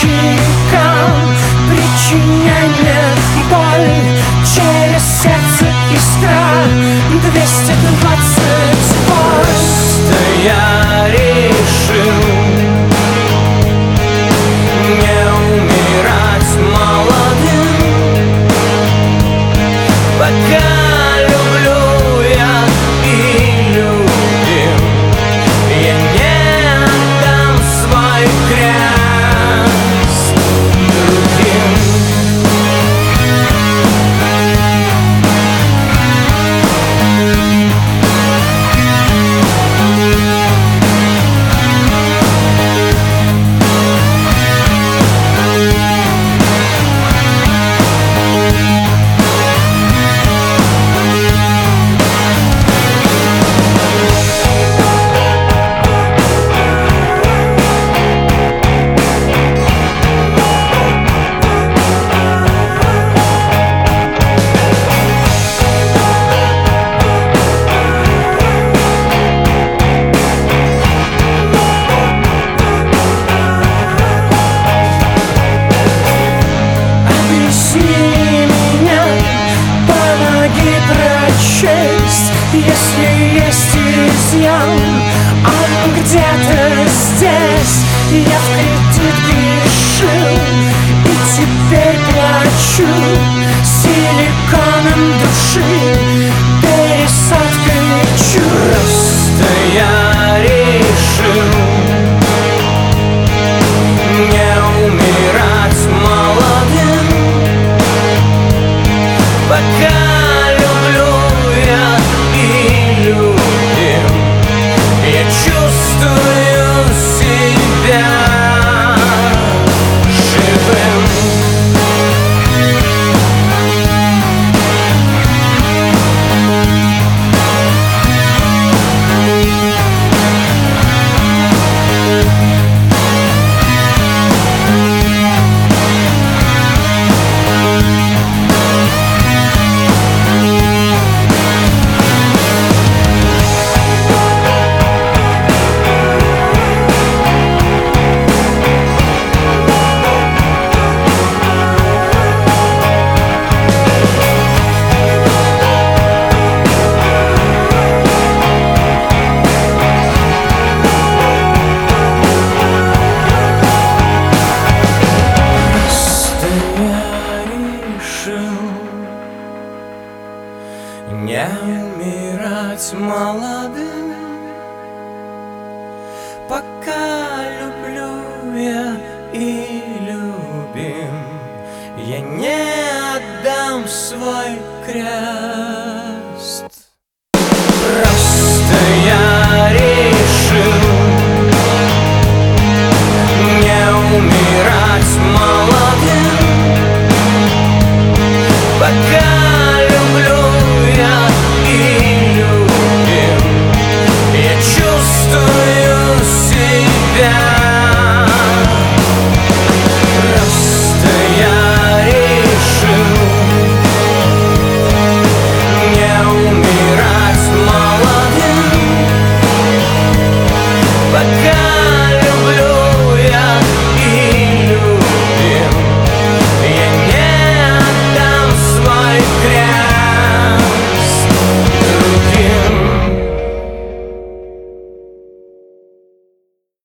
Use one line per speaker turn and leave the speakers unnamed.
щекам, причиняй мне боль. Через сердце искра 220 вольт. Я решил не умирать молодым, пока люблю я и любим. Я не отдам свой крест другим. Если есть изъян, он где-то здесь. Я в кредит грешил и теперь плачу силиконом души, пересадкой чувств. Просто я решил не умирать молодым, пока чувствую себя живым. Не умирать молодым, пока люблю я и любим. Я не отдам свой крест.